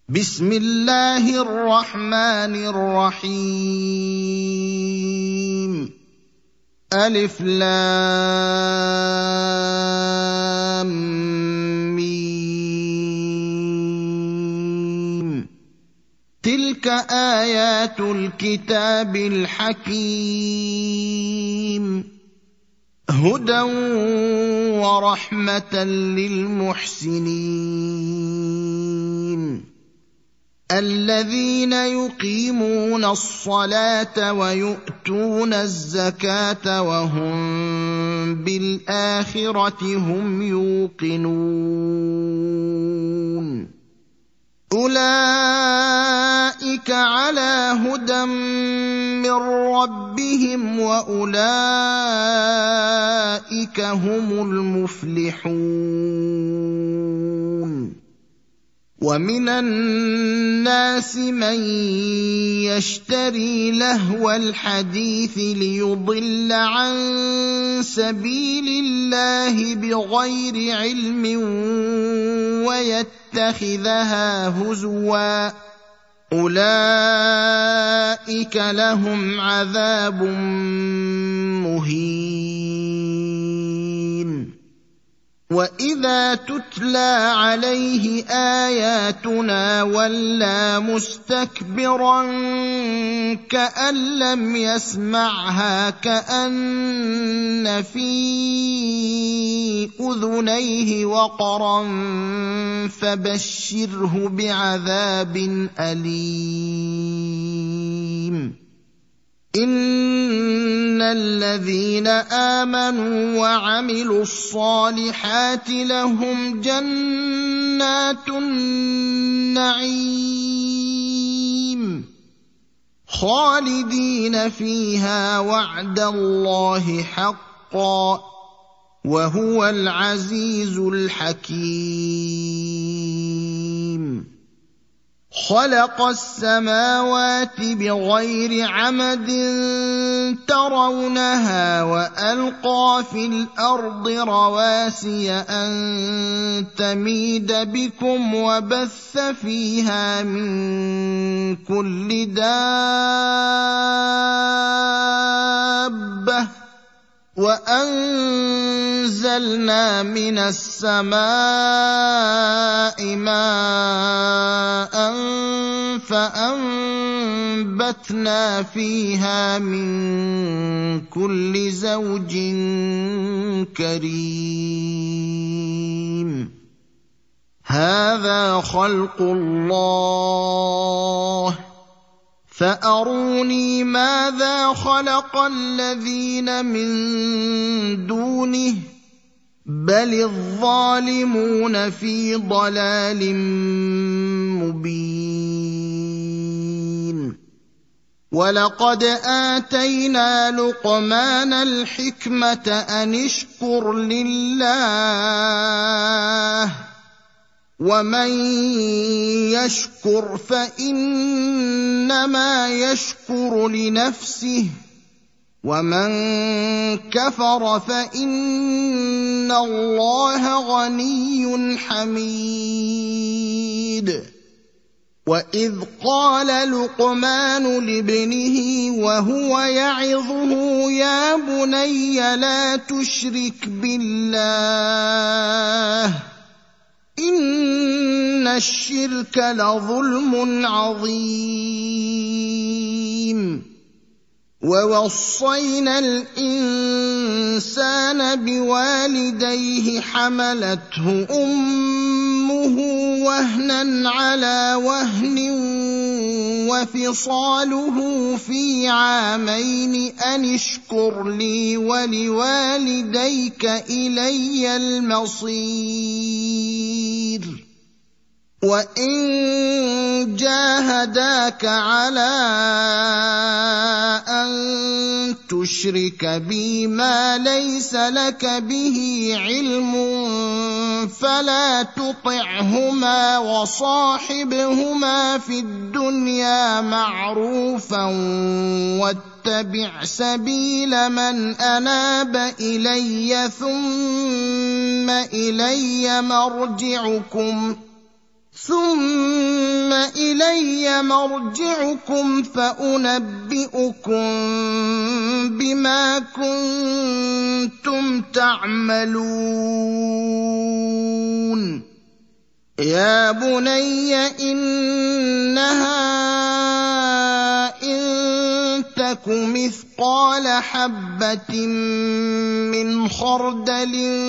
بسم الله الرحمن الرحيم ألف لام ميم تلك آيات الكتاب الحكيم هدى ورحمة للمحسنين الذين يقيمون الصلاة ويؤتون الزكاة وهم بالآخرة هم يوقنون أولئك على هدى من ربهم وأولئك هم المفلحون ومن الناس من يشتري لهو الحديث ليضل عن سبيل الله بغير علم ويتخذها هزوا أولئك لهم عذاب مهين وإذا تتلى عليه آياتنا ولى مستكبرا كأن لم يسمعها كأن في أذنيه وقرا فبشره بعذاب أليم إن الذين آمنوا وعملوا الصالحات لهم جنات النعيم خالدين فيها وعد الله حقا وهو العزيز الحكيم خلق السماوات بغير عمد ترونها وألقى في الأرض رواسي أن تميد بكم وبث فيها من كل دابة وأنزلنا من السماء ماء فأنبتنا فيها من كل زوج كريم هذا خلق الله فأروني ماذا خلق الذين من دونه بل الظالمون في ضلال مبين ولقد آتينا لقمان الحكمة أن اشكر لله ومن يشكر فإنما يشكر لنفسه ومن كفر فإن الله غني حميد وإذ قال لقمان لابنه وهو يعظه يا بني لا تشرك بالله إن الشرك لظلم عظيم ووصينا الإنسان بوالديه حملته أمه وهنا على وهن وفصاله في عامين أن اشكر لي ولوالديك إلي المصير وإن جاهداك على أن تشرك بي ما ليس لك به علم فلا تطعهما وصاحبهما في الدنيا معروفا واتبع سبيل من أناب إلي ثم إلي إلي مرجعكم فأنبئكم بما كنتم تعملون يا بني إنها إن تك مثقال حبة من خردل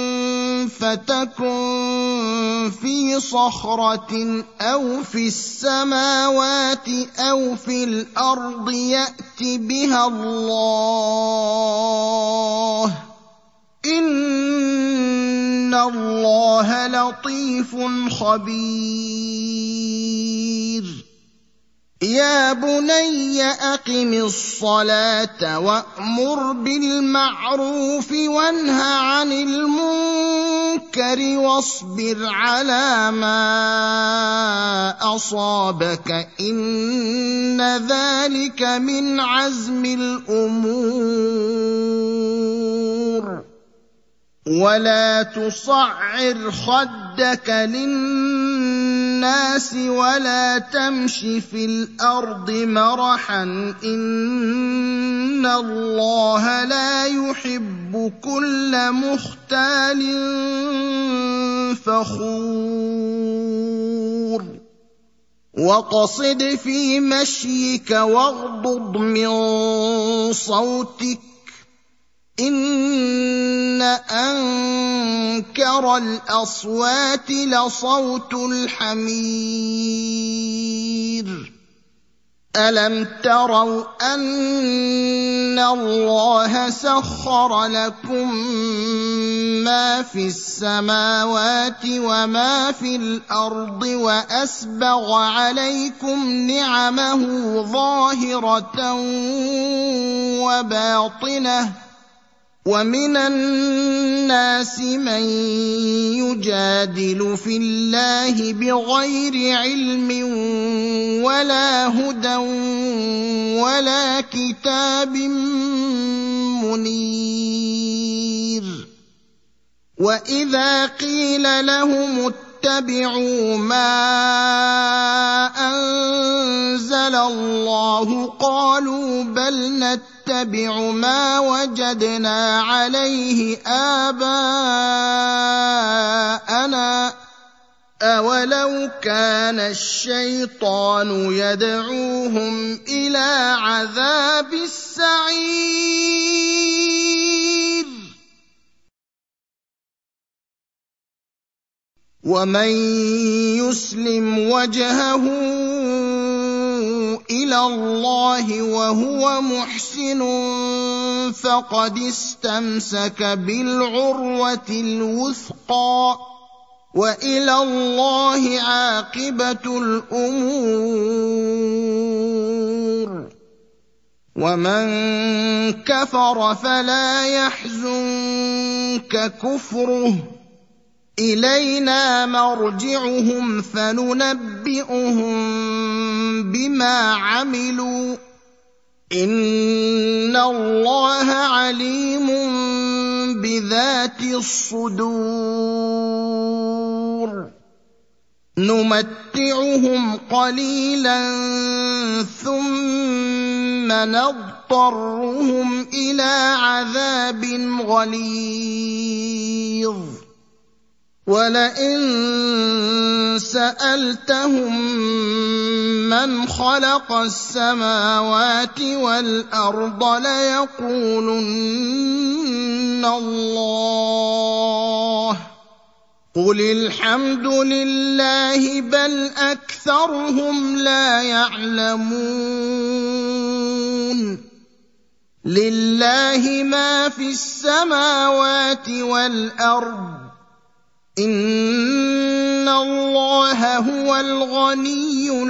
فتكن في صخرة أو في السماوات أو في الأرض يأت بها الله إن الله لطيف خبير يا بني أقم الصلاة وأمر بالمعروف وانه عن المنكر واصبر على ما أصابك إن ذلك من عزم الأمور ولا تصعر خدك للناس ولا تمش في الأرض مرحا إن الله لا يحب كل مختال فخور واقصد في مشيك واغضض من صوتك إن أنكر الأصوات لصوت الحمير ألم تروا أن الله سخر لكم ما في السماوات وما في الأرض وأسبغ عليكم نعمه ظاهرة وباطنة ومن الناس من يجادل في الله بغير علم ولا هدى ولا كتاب منير وإذا قيل لهم اتبعوا ما أنزل الله قالوا بل نتبع ما وجدنا عليه آباءنا أولو كان الشيطان يدعوهم إلى عذاب السعير ومن يسلم وجهه إلى الله وهو محسن فقد استمسك بالعروة الوثقى وإلى الله عاقبة الأمور ومن كفر فلا يحزنك كفره إلينا مرجعهم فننبئهم بما عملوا إن الله عليم بذات الصدور نمتعهم قليلا ثم نضطرهم إلى عذاب غليظ ولئن سألتهم من خلق السماوات والأرض ليقولن الله قل الحمد لله بل أكثرهم لا يعلمون لله ما في السماوات والأرض إن الله هو الغني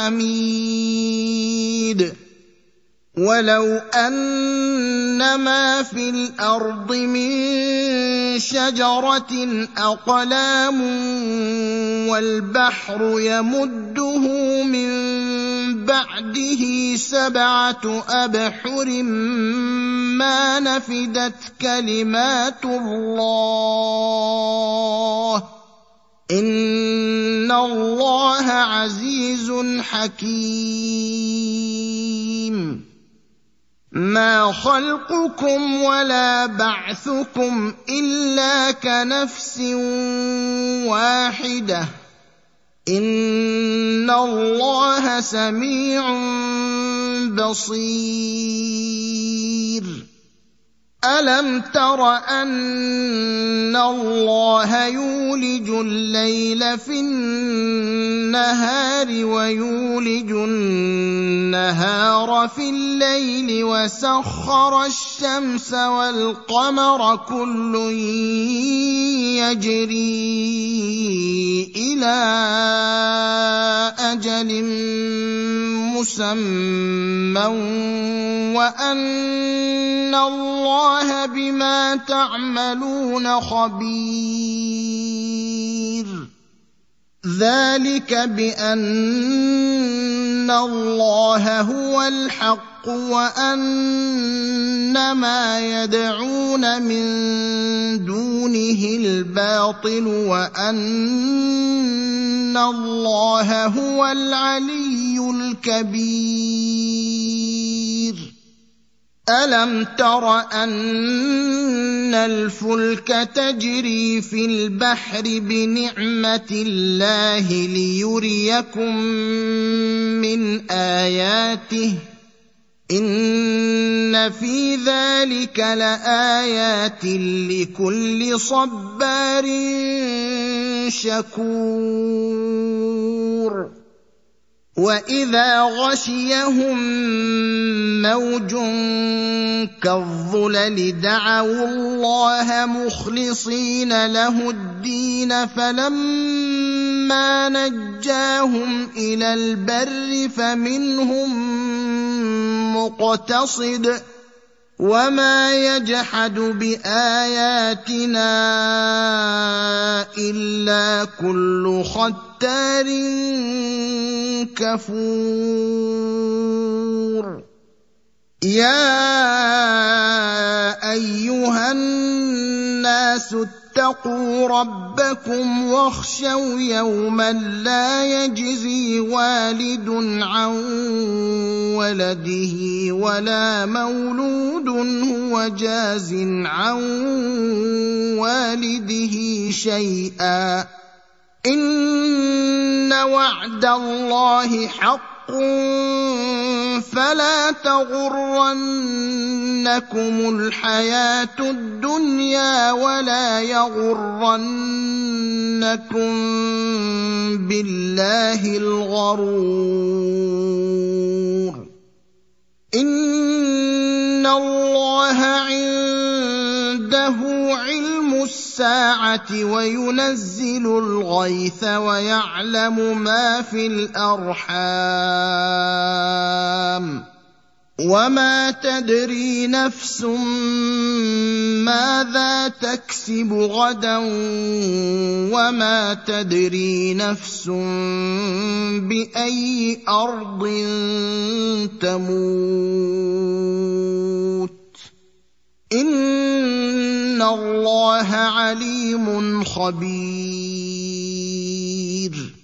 الحميد ولو أن ما في الأرض من شجرة أقلام والبحر يمده من بعده 7 أبحر ما نفدت كلمات الله إن إِنَّ اللَّهَ عَزِيزٌ حَكِيمٌ مَا خَلْقُكُمْ وَلَا بَعْثُكُمْ إِلَّا كَنَفْسٍ وَاحِدَةٍ إِنَّ اللَّهَ سَمِيعٌ بَصِيرٌ أَلَمْ تَرَ أَنَّ اللَّهَ يُولِجُ اللَّيْلَ فِي النَّهَارِ وَيُولِجُ النَّهَارَ فِي اللَّيْلِ وَسَخَّرَ الشَّمْسَ وَالْقَمَرَ كُلٌّ يَجْرِي إِلَىٰ أَجَلٍ مُّسَمًّى وَأَنَّ اللَّهَ بِمَا تَعْمَلُونَ خَبِيرٌ ذَلِكَ بِأَنَّ اللَّهَ هُوَ الْحَقُّ وَأَنَّ مَا يَدْعُونَ مِن دُونِهِ الْبَاطِلُ وَأَنَّ اللَّهَ هُوَ الْعَلِيُّ الْكَبِيرُ أَلَمْ تَرَ أَنَّ الْفُلْكَ تَجْرِي فِي الْبَحْرِ بِنِعْمَتِ اللَّهِ لِيُرِيَكُم مِّنْ آيَاتِهِ ۚ إِنَّ فِي ذَلِكَ لَآيَاتٍ لِّكُلِّ صَبَّارٍ شَكُورٍ وَإِذَا غَشِيَهُم مَّوْجٌ كَالظُّلَلِ دَعَوُا اللَّهَ مُخْلِصِينَ لَهُ الدِّينَ فَلَمَّا نَجَّاهُمْ إِلَى الْبَرِّ فَمِنْهُم مُّقْتَصِدٌ ۚ وَمَا يَجْحَدُ بِآيَاتِنَا إِلَّا كُلُّ خَتَّارٍ كَفُورٍ يَا أَيُّهَا النَّاسُ اتَّقُوا رَبَّكُمْ وَاخْشَوْا يَوْمًا لَّا يَجْزِي وَالِدٌ عَن وَلَدِهِ وَلَا مَوْلُودٌ هُوَ جَازٍ عَن وَالِدِهِ شَيْئًا ۚ إِنَّ وَعْدَ اللَّهِ حَقٌّ فَلَا تَغُرَّنَّكُمُ الْحَيَاةُ الدُّنْيَا وَلَا يَغُرَّنَّكُم بِاللَّهِ الْغَرُورُ إِنَّ اللَّهَ عِندَهُ عِلْمُ السَّاعَةِ وَيُنَزِّلُ الْغَيْثَ وَيَعْلَمُ مَا فِي الْأَرْحَامِ ۖ وَمَا تَدْرِي نَفْسٌ مَّاذَا تَكْسِبُ غَدًا وَمَا تَدْرِي نَفْسٌ بِأَيِّ أَرْضٍ تَمُوتُ ۚ إِنَّ اللَّهَ عَلِيمٌ خَبِيرٌ